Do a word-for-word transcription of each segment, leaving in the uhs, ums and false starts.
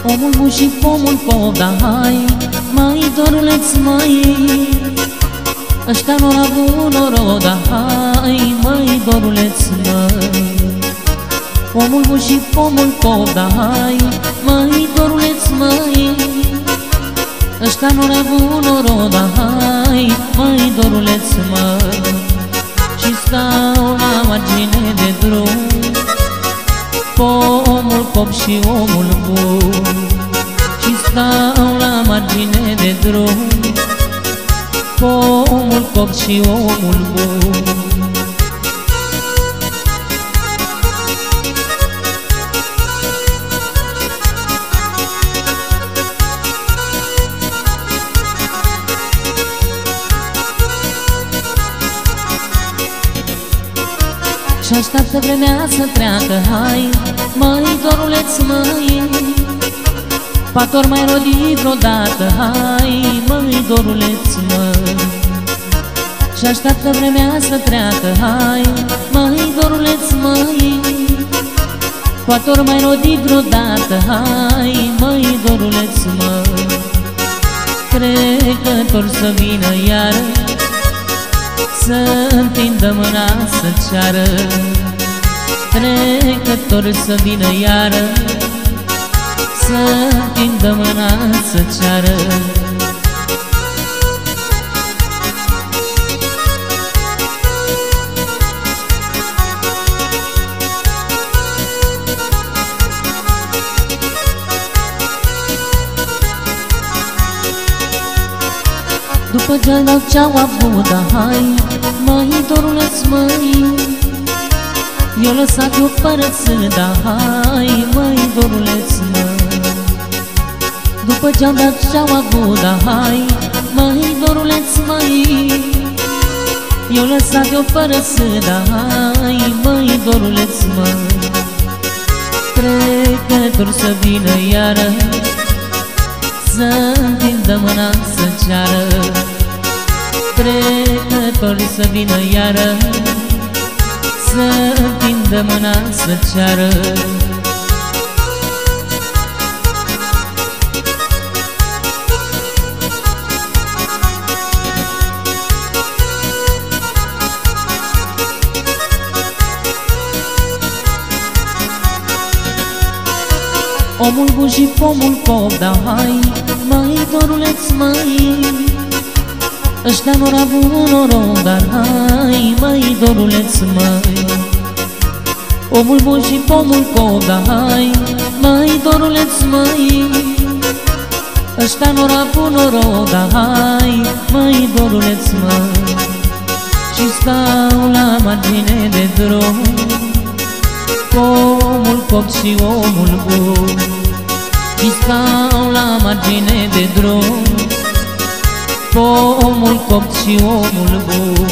Omul bun și pomul pop, da hai, mai doruleț, mai ăștia n-or avut noroc, da hai, mai doruleț, măi. Omul bun și pomul pop, da hai, mai doruleț, măi ăștia n-or avut noroc, da hai, mai doruleț, măi. Și stau la margine de drum, pomul pop și omul bun. Și stau la margine de drum, pomul pop și omul bun. Și așteaptă vremea să treacă, hai, măi doruleț, măi, pator mai rodit vreodată, hai, măi doruleț, măi. Și așteaptă vremea să treacă, hai, măi doruleț, măi, pator mai rodit vreodată, hai, măi doruleț, măi. Trecător să vină iară, să întindă mâna să ceară. Trecător să vină iară, să întindă mâna să ceară. După ce dau ce-au avut, da hai, măi doruleț, măi, eu lăsat eu părățit, da hai, măi doruleț, măi. După ce-au dat ce-au avut, da hai, măi doruleț, măi, eu lăsat eu părățit, da hai, măi doruleț, măi. Trecător să vină iară, să întindă mâna să ceară. Trecător să vină iară, să întindă mâna să ceară. Omul bun și pomul pop, da hai, măi doruleț, măi, ăștia n-or avut noroc, dar hai, măi doruleț, măi. Omul bun și pomul pop, da hai, măi doruleț, măi, ăștia n-or avut noroc, da hai, măi doruleț, măi. Și stau la margine de drum, pomul pop și omul bun. Și stau la margine de drum, pomul pop și omul bun.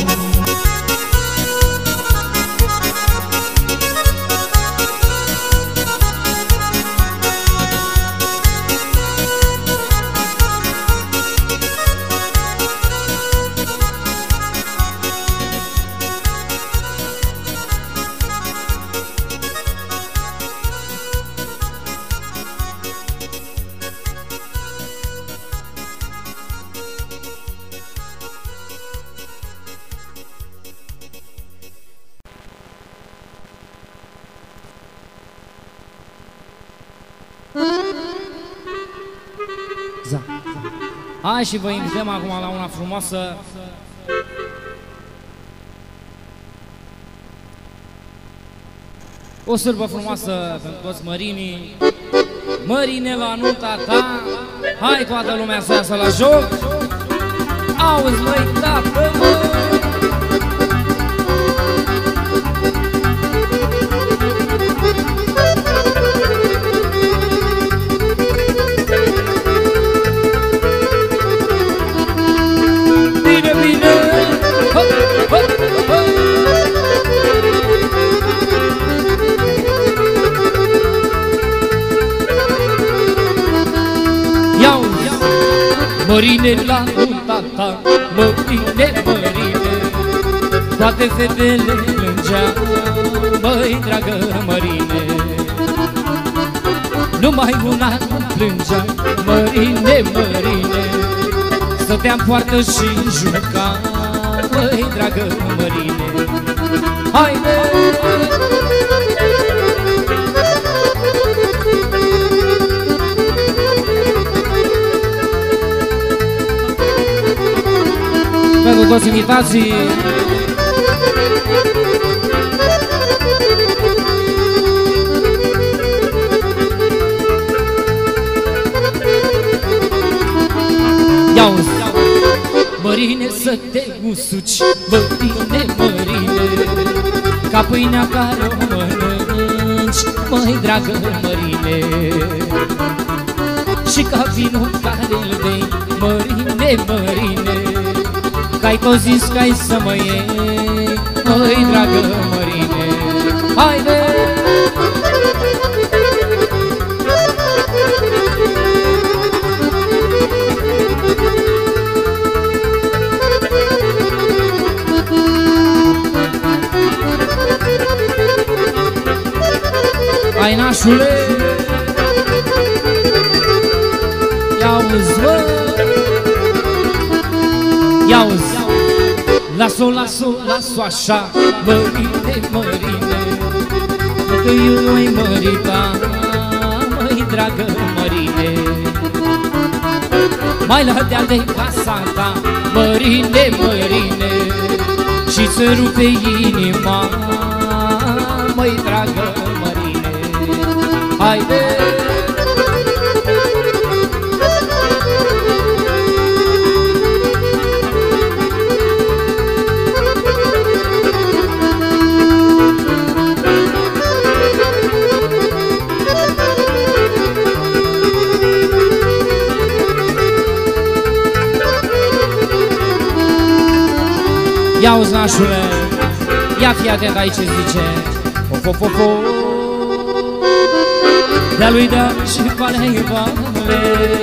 Hai și vă invităm acum la una frumoasă. O sârbă frumoasă pentru toți mărinii. Mărine la nunta ta, hai toată lumea să iasă la joc. Auzi măi, tată, mă! Mărine la nunta ta, mărine, mărine, toate fetele plângeau, măi, dragă mărine. numai un an plângea, Mărine, Mărine. Stăteam poartă și juca, măi, dragă Mărine. Haide! Pentru toți invitații, ia-uzi, Mărine, să te usuci, Mărine, Mărine, ca pâinea care o mănânci, măi, dragă Mărine. Și ca vinul care îl bei, Mărine, Mărine, că-ai tot zis că-ai să mă iei, măi, dragă Mărine. Haide! Hai, nașule, ia-uzi, mă, ia-uzi, las-o, las-o, las-o așa, Mărine, Mărine, că eu-i mărita, măi, dragă Mărine. Mai la deal de casa ta, Mărine, Mărine, și-ți rupe inima, măi, dragă Mărine. Haide! Ia-uzi, nașule, ia fi atent aici ce zice. Of, of, of, of. De-a lui deal și vale-i vale,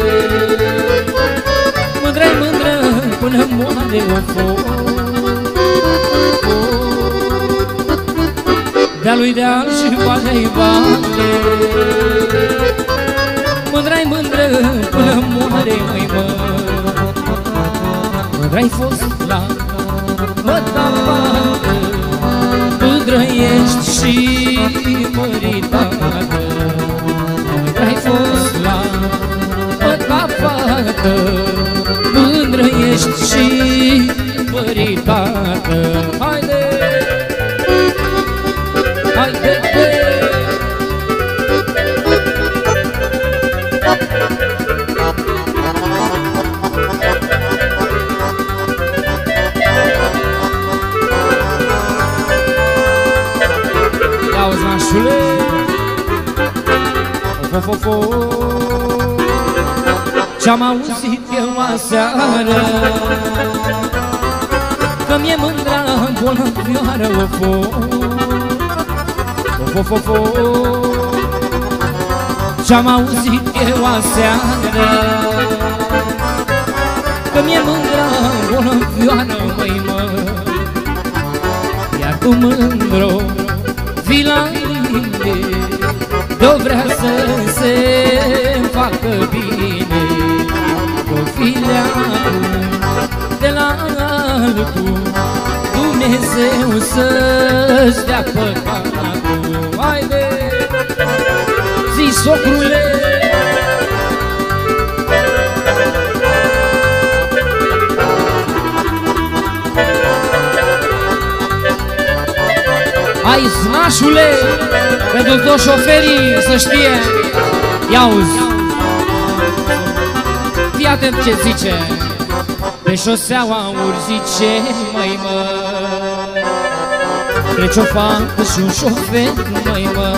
mândră-i mândră până moare o foc. De-a lui deal și vale-i vale, mândră-i mândră până moare, măi, mă. Mândră-i fost la mătapată, mândră ești și măritată. Mândră-i fost la mătapată, mândră ești și măritată. Haide! Haide! Ia-uzi, nașule, of, of, of, ce-am auzit eu aseară, că mi-e mândra bolnăvioară, of, of, of, of, ce-am auzit eu aseară, că mi-e mândra bolnăvioară, măi, mă. Iar tu, mândro, vii la mine, de-o vrea să se facă bine, că-o fileaul de la altul, Dumnezeu să-ți dea păcatul. Haide, zi, socrule! Hai, znașule, pentru toți șoferii să știe. Ia-uzi, fii atent ce zice. Pe șoseaua urzice, măi, mă, trece o fată și un șofer, măi, mă.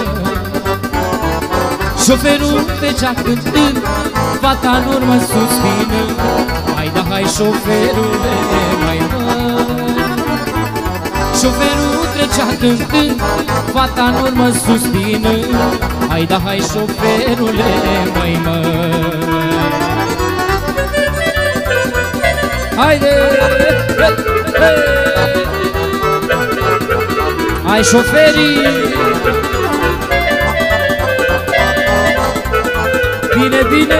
Șoferul trecea cântând, fata în urmă suspinând. Hai, da, hai, șoferule, măi, mă. Șoferul trecea cântând, fata în urmă suspinând. Hai, da, hai, șoferule, măi, mă. Haide! Hai, șoferii! Bine, bine!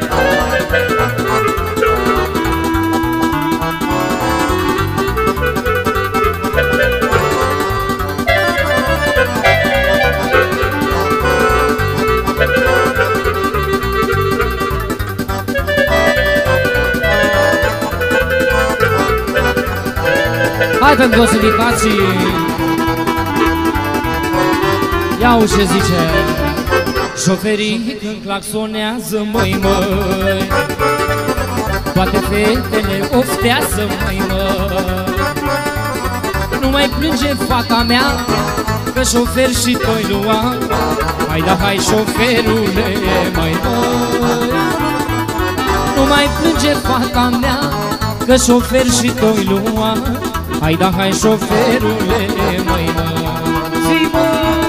Hai pentru toți invitații. Ia-o ce zice. Șoferii când claxonează, măi, măi, toate fetele oftează, măi, măi. Nu mai plânge fata mea, că șofer și toi lua. Hai da, hai șoferule, măi, măi. Nu mai plânge fata mea, că șofer și toi lua. Hai da, hai șoferule, măi, măi. Zi, măi.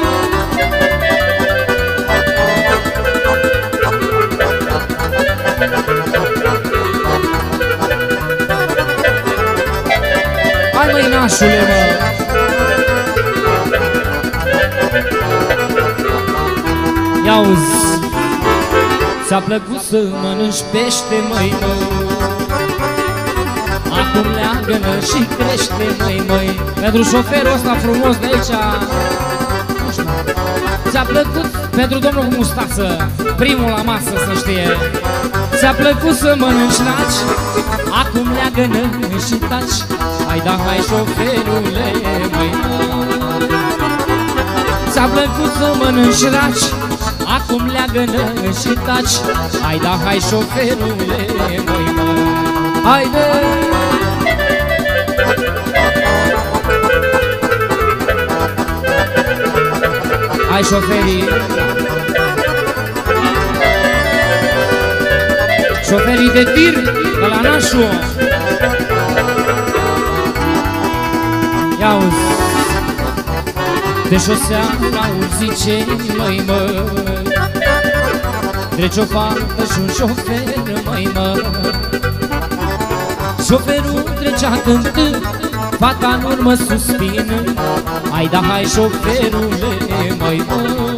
Hai, măi, nașule, mă. Ia-uzi, ți-a plăcut să mănânci pește, măi, măi. Acum leagă-nă și crește, măi, măi. Pentru șoferul ăsta frumos de aici, nu știu, ți-a plăcut, pentru domnul cu mustață, primul la masă, să știe. Ți-a plăcut să mănânci naci, acum leagă-nă și taci. Hai da, hai șoferule, măi, măi. Ți-a plăcut să mănânci raci, acum leagă-nă și taci. Hai da, hai șoferule, măi, măi. Haide! Hai șoferii, șoferii de tir de la nașu. Ia-uzi, de șosea la urzice, măi, măi. Trece o fată și un șofer, măi, măi. Șoferul trecea cântând, fata în urmă suspină. Hai da, hai șoferule, măi, măi.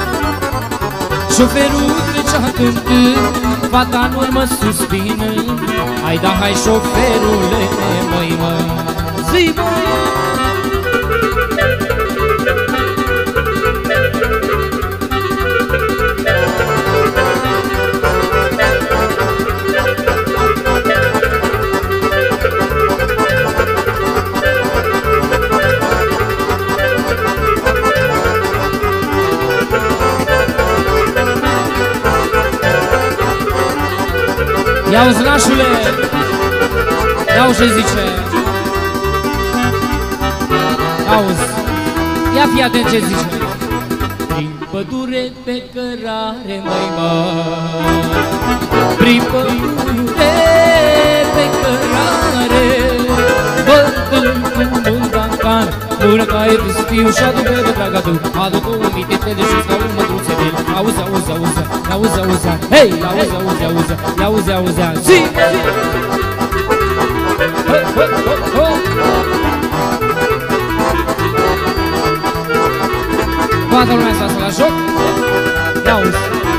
Șoferul trecea cântând, fata în urmă suspină. Hai da, hai șoferule, măi, măi. Zi, măi. Ia-uzi, nașule, ia-o ce zice. Auzi, ia fii atent ce zice. Prin pădure pe cărare, măi, măi. Prin pădure pe cărare, bătând cu mândancan, până ca e pispiu și adu pe de dragă tu. Adu două mititele și stau în mătruțe de el. Auzi, auzi, auzi, auzi, auzi, hei, auzi, auzi, auzi, auzi, auzi, auzi, zi! Toată lumea asta la joc. Ia-uzi.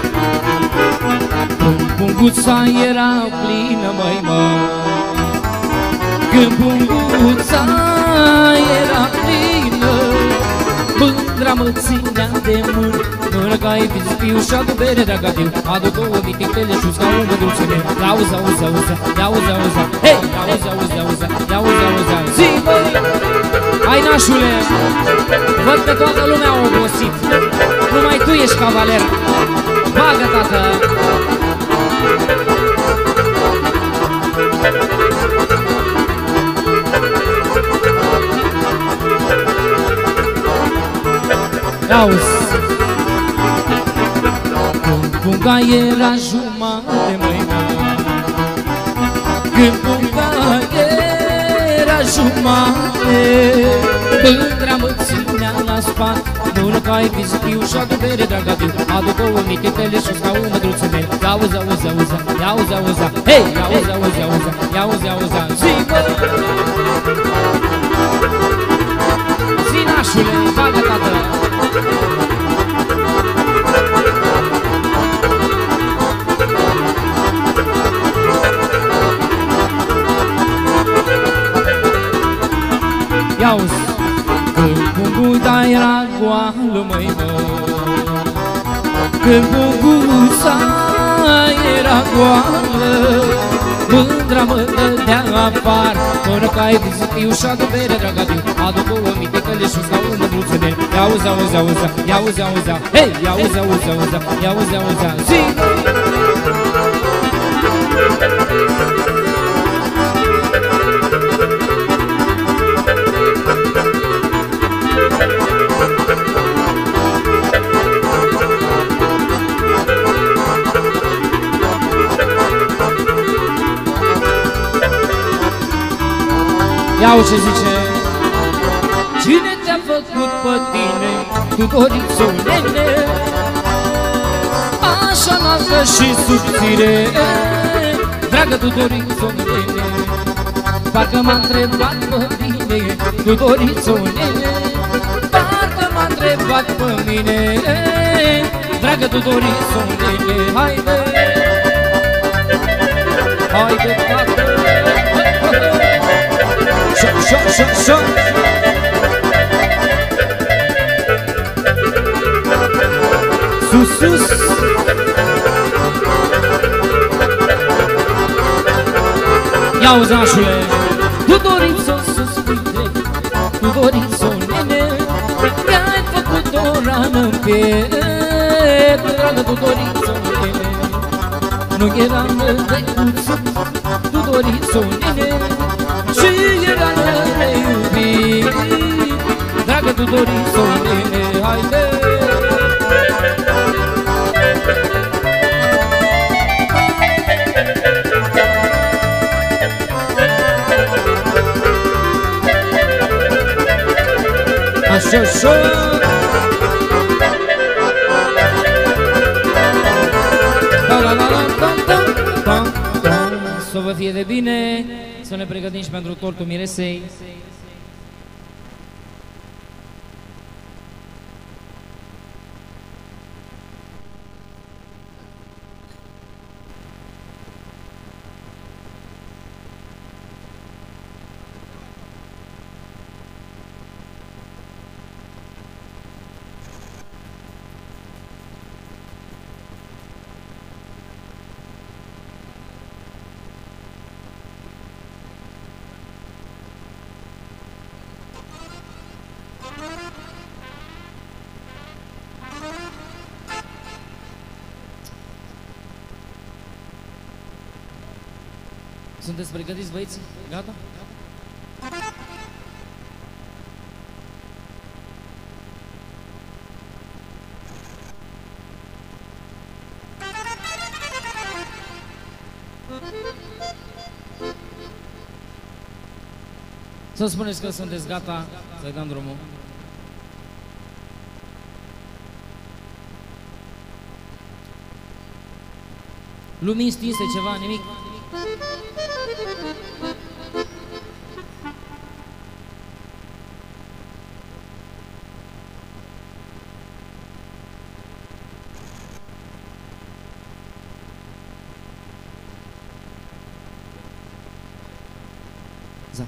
Când punguța era plină, măi, măi. Când punguța era plină, mândra mă ținea de mână. Până ca e pispiu și adu bere de agatiu. Adu două mititele și usca un mădruțele. Ia-uzi, auzi, auzi, ia-uzi, auzi, hei, ia-uzi, auzi, auzi, ia-uzi, auzi, zi, băi! Hai, nașule, văd că toată lumea a obosit. Numai tu ești cavaler. Bagă, tată! Ia-uzi. Când punga era jumate, măi, măi. Când punga era jumate, mândra mă ținea la spate. Până ca e pispiu și adu bere de agatiu. Adu două mititele și usca un mădruțele. Ia-uzi, auzi, auzi, ia-uzi, auzi, hei, ia-uzi, auzi, auzi, ia-uzi, auzi, zi, băi! Zi, nașule, bagă, tată! măi, măi. Când bubuța era goală, mândra mă dădea afară, până că ai văzut iușa de bere, draga tiu. Adu două mitecăle și stau în mândruță de ele. Ia uzi, auzi, auzi, ia uzi, auzi, hei, ia uzi, auzi, auzi, ia uzi, auzi, zi! Iau ce zice. Cine te-a făcut pe tine, Tudorițo, nene, așa noastră și subțire, dragă Tudorițo, nene? Parcă m-a întrebat pe mine, Tudorițo, nene, parcă m-a întrebat pe mine, dragă Tudorițo, nene. Haide, haide, tată, șo, șo, șo, șo. Sus, sus. Ia uzi, nașule. Tudorițo, să spui drept, Tudorițo, nene, mi-ai făcut o rană-n piept, dragă Tudorițo, nene. Nu eram rădăiuță, Tudorițo, nene, și era neiubit, dragă Tudorițo, nene. Haide! Așa, așa! Să vă fie de bine, să ne pregătim și pentru tortul miresei. Sunteți pregătiți, băieți? Gata? Să spuneți că sunteți gata să-i dăm drumul. Lumini stinse, ceva, nimic? Da.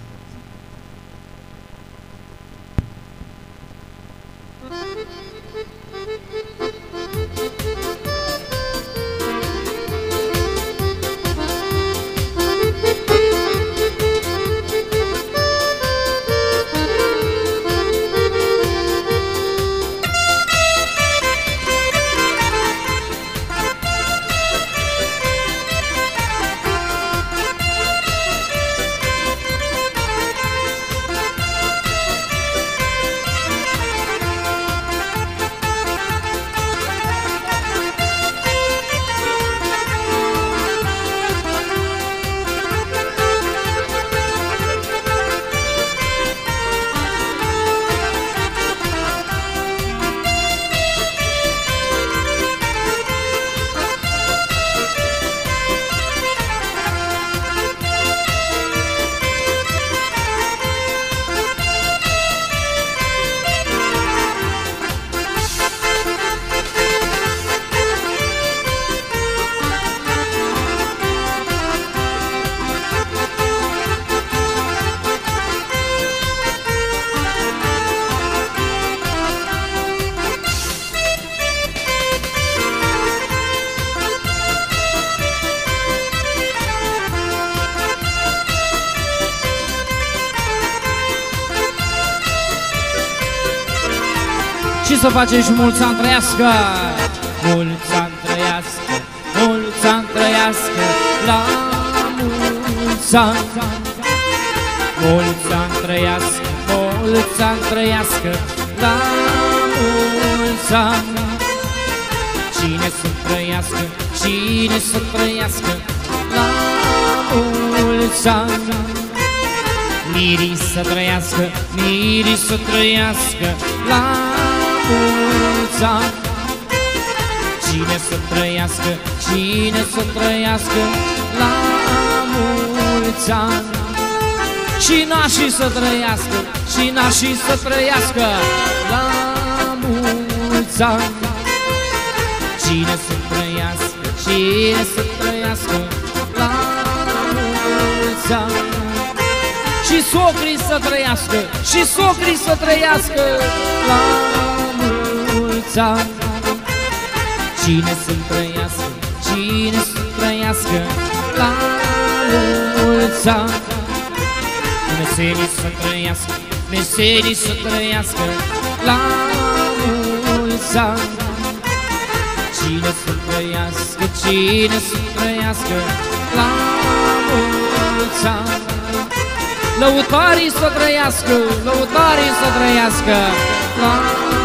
să facem și mulți ani trăiască. Mulți ani trăiască, mulți ani trăiască, la mulți ani. Mulți ani trăiască, mulți ani trăiască, la mulți ani. Cine să trăiască, cine să trăiască, la mulți ani. Mirii să trăiască, mirii să trăiască, la mulți ani. Cine să trăiască, cine să trăiască, la mulți ani. Și nașii să trăiască, și nașii să trăiască, la mulți ani. Cine să trăiască, cine să trăiască, la mulți ani. Și socrii să trăiască, și socrii să trăiască, la mulți ani. Cine să trăiască, cine să trăiască, la mulți ani. Mesenii să trăiască, mesenii să trăiască, la mulți ani. Cine să trăiască, cine să trăiască, la mulți ani. Lăutarii să trăiască, lăutarii să trăiască, la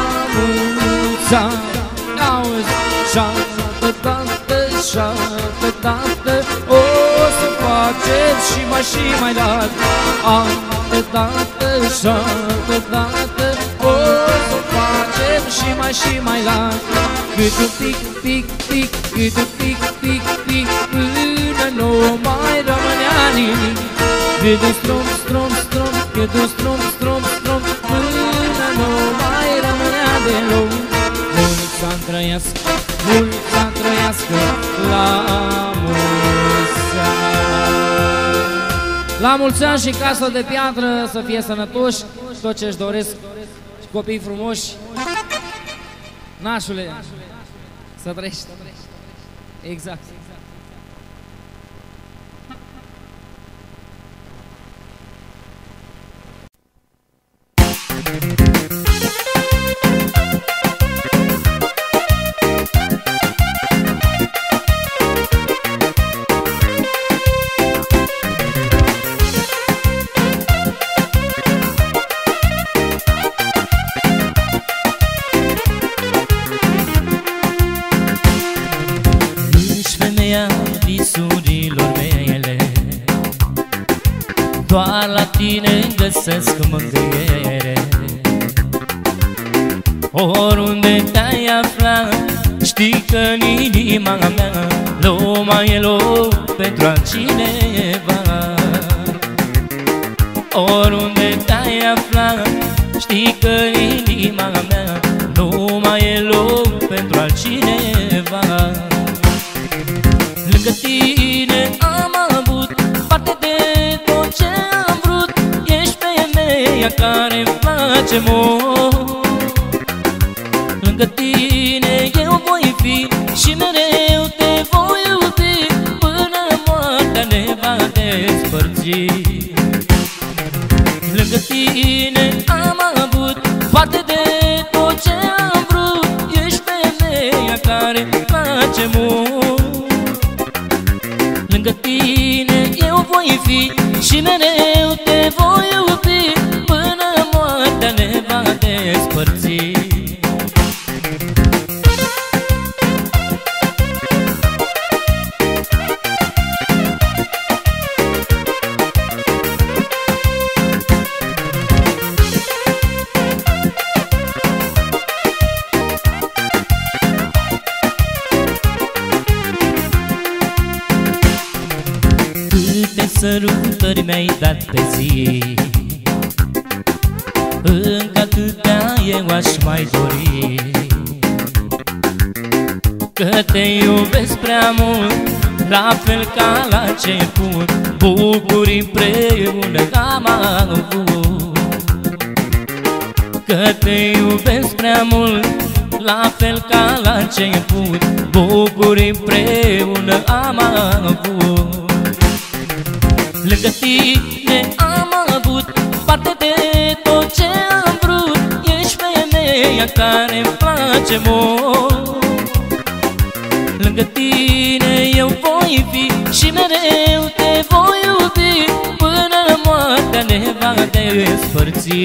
mulți ani. Auzi, șapte tată, șapte tată, o să facem și mai și mai dat. Ante tată, șapte tată, o să facem și mai și mai dat. Cât un pic, pic, pic, cât un pic, pic, pic, până nu mai rămânea nimic. Cât un strom, strom, strom, cât un strom, strom, strom, până nu mai rămânea deloc. Mulți ani trăiască, mulți ani trăiască, la mulți ani. La mulți ani și casă de piatră, să fie sănătoși, tot ce-și doresc, și copii frumoși. Nașule, să trăiești. Exact. Visurilor mele, doar la tine găsesc mângâiere. Oriunde te-ai aflat, știi că în inima mea nu mai e loc pentru altcineva. Oriunde te-ai aflat, știi că în inima mea nu mai e loc pentru altcineva. Lângă tine am avut parte de tot ce am vrut. Ești femeia care-mi place mult. Lângă tine eu voi fi și mereu te voi iubi, până moartea ne va despărți. Lângă tine am avut parte de tot ce am vrut. Ești femeia care-mi place mult. Lângă tine eu voi fi și mereu te voi iubi, până moartea ne va despărți. Sărutări mi-ai dat pe zi, încă atâtea eu aș mai dori. Că te iubesc prea mult, la fel ca la început, bucuri împreună am avut. Că te iubesc prea mult, la fel ca la început, bucuri împreună am avut. Lângă tine am avut parte de tot ce am vrut. Ești femeia femeia care-mi place mult. Lângă tine eu voi fi și mereu te voi iubi, până moartea ne va despărți.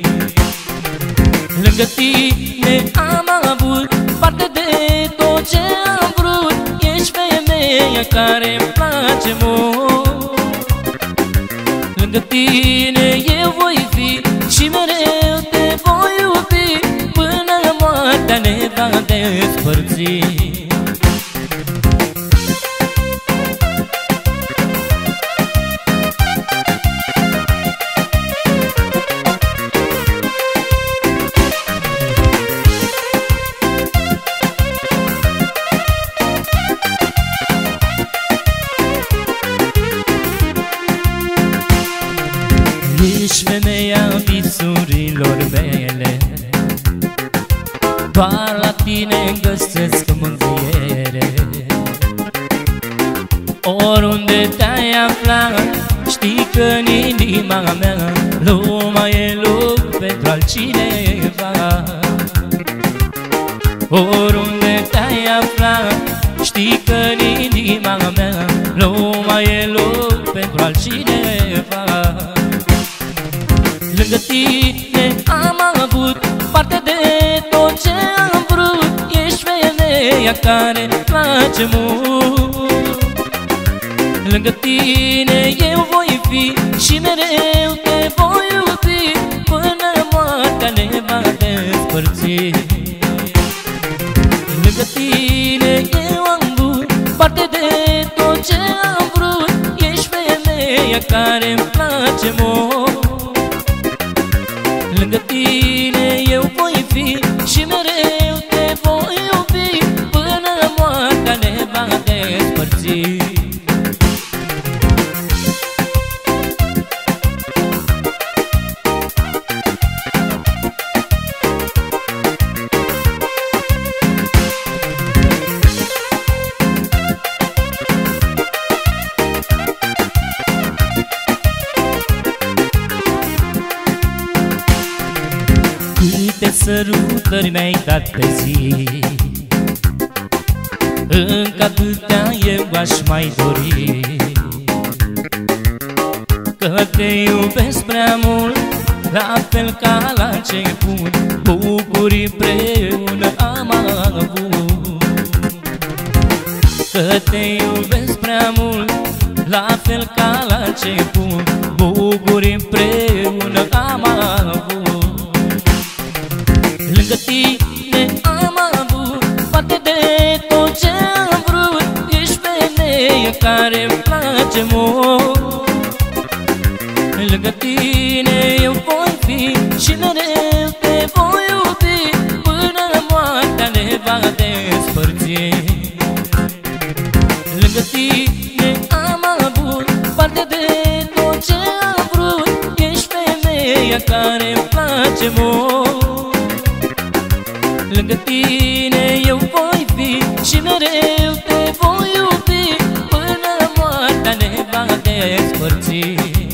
Lângă tine am avut parte de tot ce am vrut, ești femeia care-mi place mult. Lângă tine eu voi fi și mereu te voi iubi, până moartea ne va despărți. Ești femeia visurilor mele, doar la tine găsesc mângâiere. Oriunde te-ai aflat, știi că în inima mea nu mai e loc pentru altcineva. Oriunde te-ai aflat, știi că în inima mea nu mai e loc pentru altcineva. Lângă tine am avut parte de tot ce am vrut, ești femeia care-mi place mult. Lângă tine eu voi fi și mereu te voi iubi, până moartea ne va despărți. Lângă tine eu am avut parte de tot ce am vrut, ești femeia care-mi place mult. Lângă tine eu voi fi și mereu te voi iubi, până moartea ne va despărți. Câte sărutări mi-ai dat pe zi, încă atâtea eu aș mai dori. Că te iubesc prea mult, la fel ca la început, bucurii împreună am avut. Că te iubesc prea mult, la fel ca la început, bucurii împreună am avut. Lângă tine am avut parte de tot ce am vrut, ești femeie care-mi place mult. Lângă tine eu voi fi și mereu te voi iubi, până moartea ne va despărți. Lângă tine am avut parte de tot ce am vrut, ești femeia care-mi place mult. Lângă tine eu voi fi și mereu te voi iubi, până moartea ne va despărți.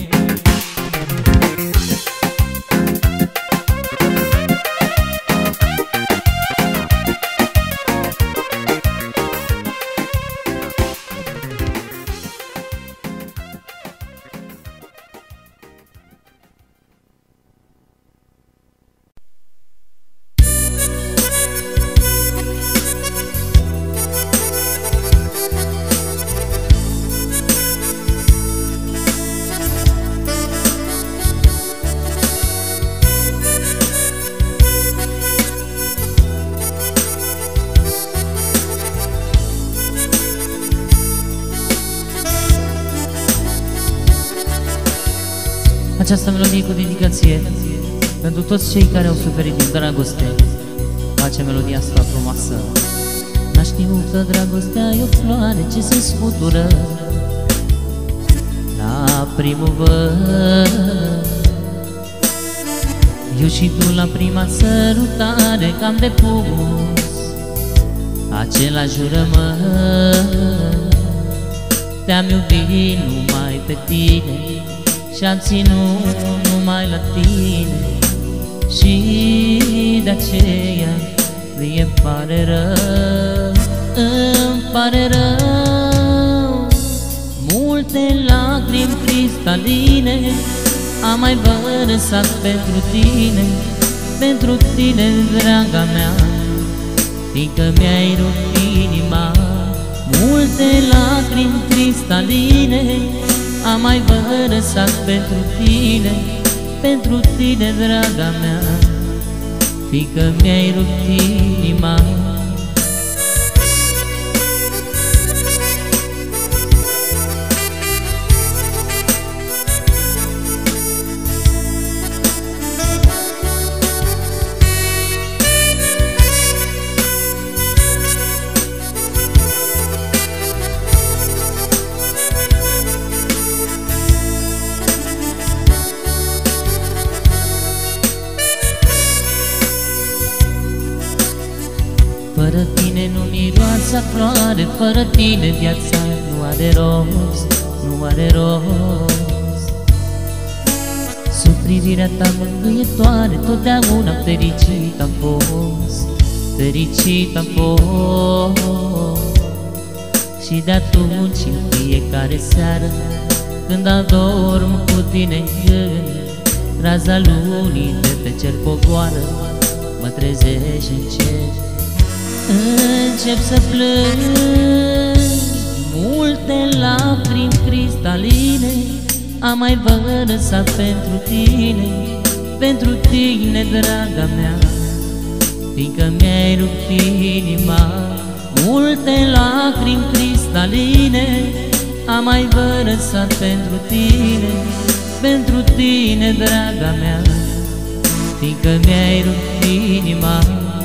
Această melodie cu dedicație pentru toți cei care au suferit din dragoste. Face melodia asta frumoasă. N-a știut că dragostea e o floare ce se scutură la primăvară. Eu și tu la prima sărutare că-am depus același jurământ. Te-am iubit numai pe tine și-am ținut numai la tine și de aceea mie-mi pare rău, îmi pare rău. Multe lacrimi cristaline am mai vărsat pentru tine, pentru tine, draga mea, fiindcă mi-ai rupt inima. Multe lacrimi cristaline am mai vărsat pentru tine, pentru tine, draga mea, fiindcă mi-ai rupt inima. Fără tine nu miroase a floare, fără tine viața nu are rost, nu are rost. Sub privirea ta mângâietoare, totdeauna fericit am fost, fericit am fost. Și de atunci în fiecare seară, când adorm cu tine în gând, raza lunii de pe cer coboară, mă trezești încet. Încep să plâng. Multe lacrimi cristaline am mai vărsat pentru tine, pentru tine, draga mea, fiindcă mi-ai rupt inima. Multe lacrimi cristaline am mai vărsat pentru tine, pentru tine, draga mea, fiindcă mi-ai rupt inima.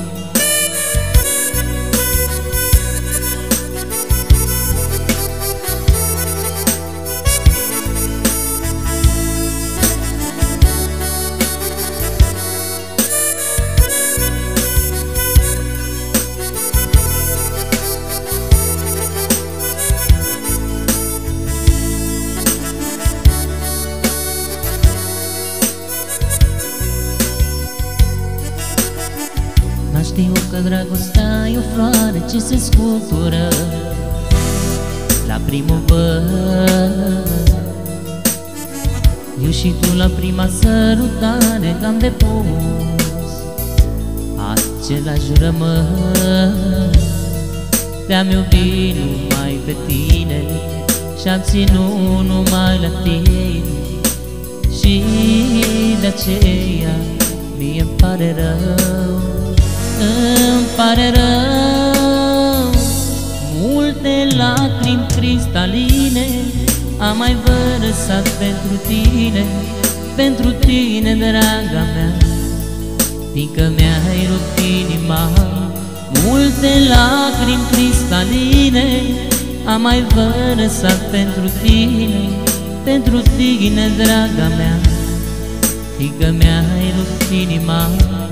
N-aș știu că dragostea e o floare ce se scutură la primăvară. Eu și tu la prima sărutare am depus același jurământ. Te-am iubit numai pe tine și-am ținut numai la tine, și de aceea mie-mi pare rău, îmi pare rău. Multe lacrimi cristaline am mai vărsat pentru tine, pentru tine, draga mea, fiindcă mi-ai rupt inima. Multe lacrimi cristaline am mai vărsat pentru tine, pentru tine, draga mea, fiindcă mi-ai rupt inima.